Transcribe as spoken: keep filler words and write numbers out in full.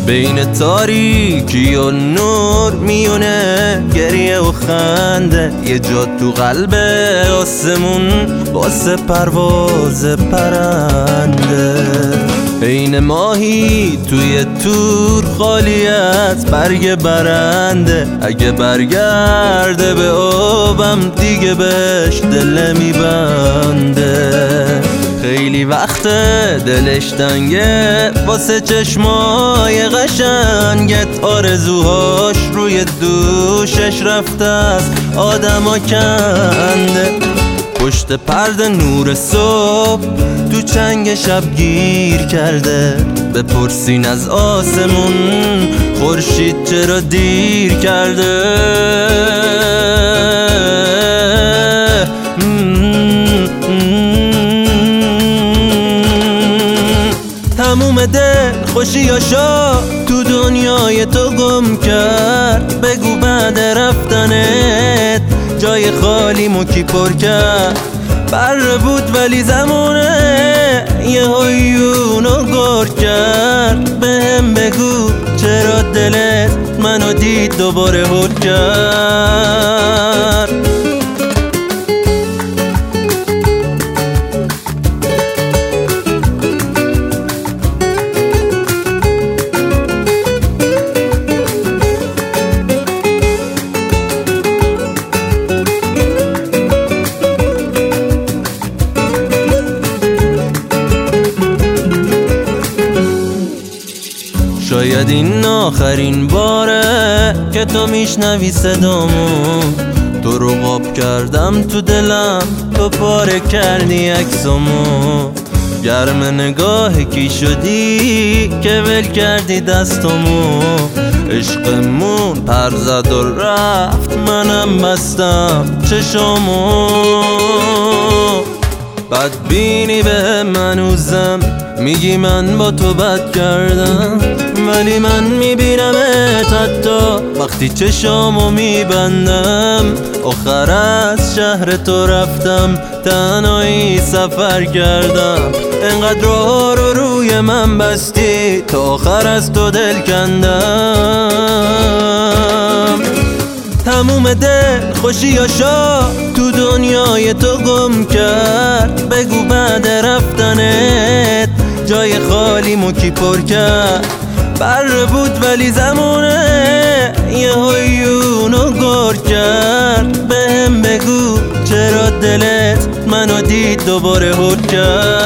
بین تاریکی و نور میونه گریه و خنده، یه جا تو قلب آسمون واسه پرواز پرنده. عین ماهی توی تور خالی از برگ برنده، اگه برگرده به آبم دیگه بهش دل میبنده. خیلی وقت دلش تنگه واسه چشمای قشنگت، آرزوهاش روی دوشش رفته از آدما کنده. پشت پرده نور صبح تو چنگ شب گیر کرده، بپرسین از آسمون خورشید چرا دیر کرده. تموم دل خوشیاشا تو دنیای تو گم کرد، بگو بعد رفتنت جای خالی مو کی پر کرد. بره بود ولی زمونه یه هایونو گر کرد، بهم بگو چرا دلت منو دید دوباره هر کرد. شاید این آخرین باره که تو میشنوی صدامو، تو رو قاب کردم تو دلم، تو پاره کردی عکسامو. گرم نگاه کی شدی که ول کردی دستامو. عشقمون پر زد و رفت منم بستم چشامو. بدبینی به من هنوزم میگی من با تو بد کردم، ولی من میبینمت حتی وقتی چشامو میبندم. آخر از شهر تو رفتم تنهایی سفر کردم، انقدر راه رو روی من بستی تا آخر از تو دل کندم. تموم دل خوشیاشا تو دنیای تو گم کرد، بگو بعد رفتنت جای خالی مو کی پر کرد. بره بود ولی زمونه یه هایونو گر کرد، بهم بگو چرا دلت منو دید دوباره هر کرد.